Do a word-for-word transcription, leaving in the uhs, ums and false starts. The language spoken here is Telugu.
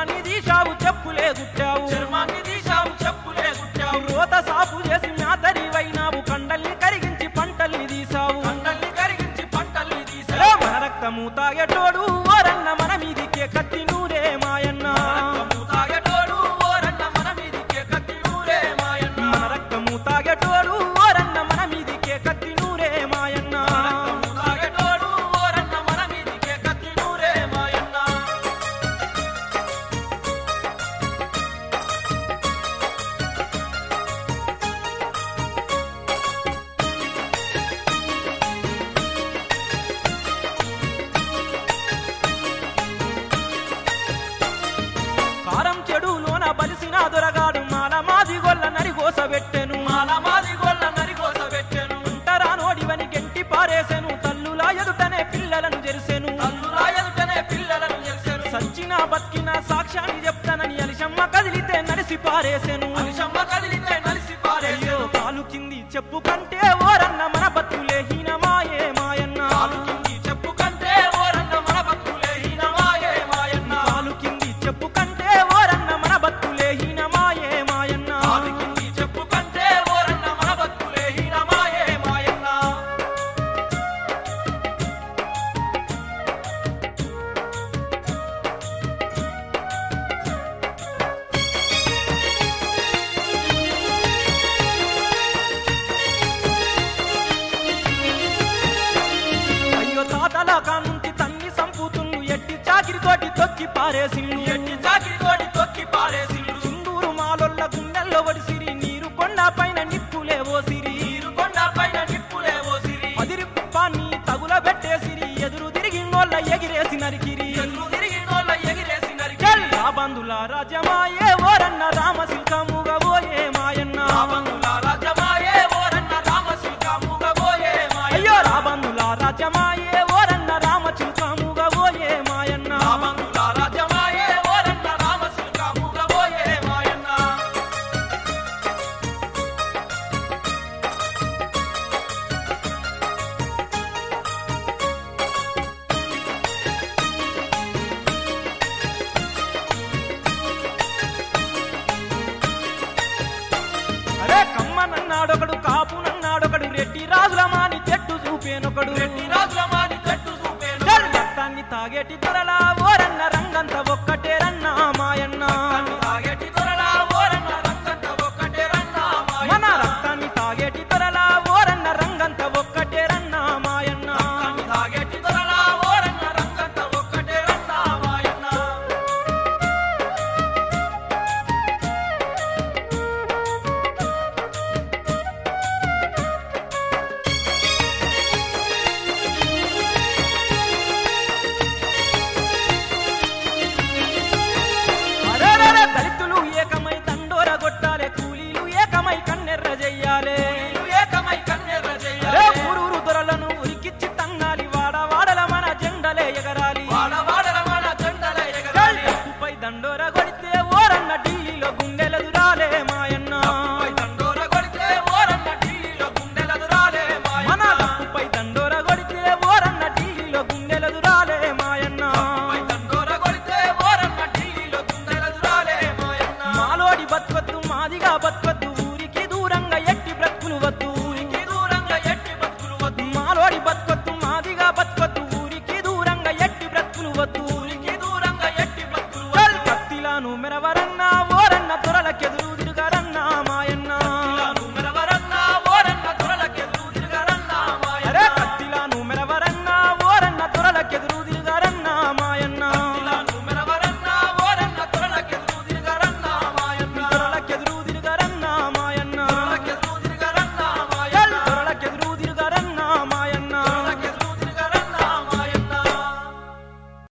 చర్మాన్ని తీశావు చెప్పులే గుట్టావు చర్మాన్ని తీశావు చెప్పులే గుట్టావు రోత సాపు చేసి మ్యాతరివైనావు కండల్ని కరిగించి పంటల్ని తీసావు కండల్ని కరిగించి పంటల్ని తీసావు మన రక్తము తాగేటోడు ఓరన్న మన మీదికే కత్తి నూరే మాయన్న రక్తము తాగేటోడు ఓరన్న మన మీదికే కత్తి నూరే మాయన్న మన రక్తము తాగేటోడు ఓరన్న మన మీదికే కత్తి నూరే మాయన్న రక్తము తాగేటోడు ఓరన్న మన మీదికే కత్తి నూరే మాయన్న కారం చెడులోన బలిసిన దొరగాడు మాల మాది గొల్ల నరిగోస పెట్టెను మాల మాది గొల్ల నరిగోస పెట్టెను అంటరా నోడివని గెంటి పారేసెను తల్లులా ఎదుటనే పిల్లలను జెరిసెను తల్లులా ఎదుటనే పిల్లలను చేసెను సచ్చిన బతికిన సాక్ష్యాన్ని చెప్తానని అలిశమ్మ కదిలితే నడిసి పారేసెను మనిషమ్మ కదిలితే నలిసి అయ్యో పారేసెను కాలు కింది చెప్పు కంటే ఓరన్న మన బతులే హీనమాయే మాయన్న కాలు కింది చెప్పు కంటే ఓరన్న మన బతుకులే హీనమాయే మాయన్న కాలు కింది చెప్పు కంటే ఓరన్న మన బతులే హీనమాయే మాయన్న కాలు కింది చెప్పు కంటే ఓరన్న మన బతుకులే హీనమాయే మాయన్న అయ్యో తాతల కానుంచి తన్ని సంపుతున్ను ఎట్టి చాకిరితోటి తొక్కి పారేసిన్ను ఎట్టి చాకిరి తోటి తొక్కి పారేసిల్లు సింధూరు మాలొల్ల గుండెల్లో వడిసిరి నీరు కొండ పైన నిప్పులే ఓసిరి నీరు కొండ పైన నిప్పులే ఓసిరి అదిరి కుప్పాన్ని తగుల పెట్టేసిరి ఎదురు తిరిగినోళ్ళ ఎగిరేసి నరికిరి ఎదురు తిరిగి నోళ్ళ ఎగిరేసి నరికి చెల్లా బంధుల రాజ్యమాయే ఓరన్న రామశిల్కముగా ఓయే మాయన్న రాబందుల రాజ్యమాయే ఓరన్న రామశిల్కముగా పోయే మాయన్న అయ్యో రాబందుల రాజ్యమాయే ఓరన్న రామచిల్కముగా ఓయే మాయన్న రాబందుల రాజ్యమాయే ఓరన్న రామశిల్కముగా పోయే మాయన్న అరే కమ్మనన్నాడొకడు కాపునన్నాడొకడు రెడ్డి రాజుల మాని చెట్టు చూపేనొకడు రెడ్డి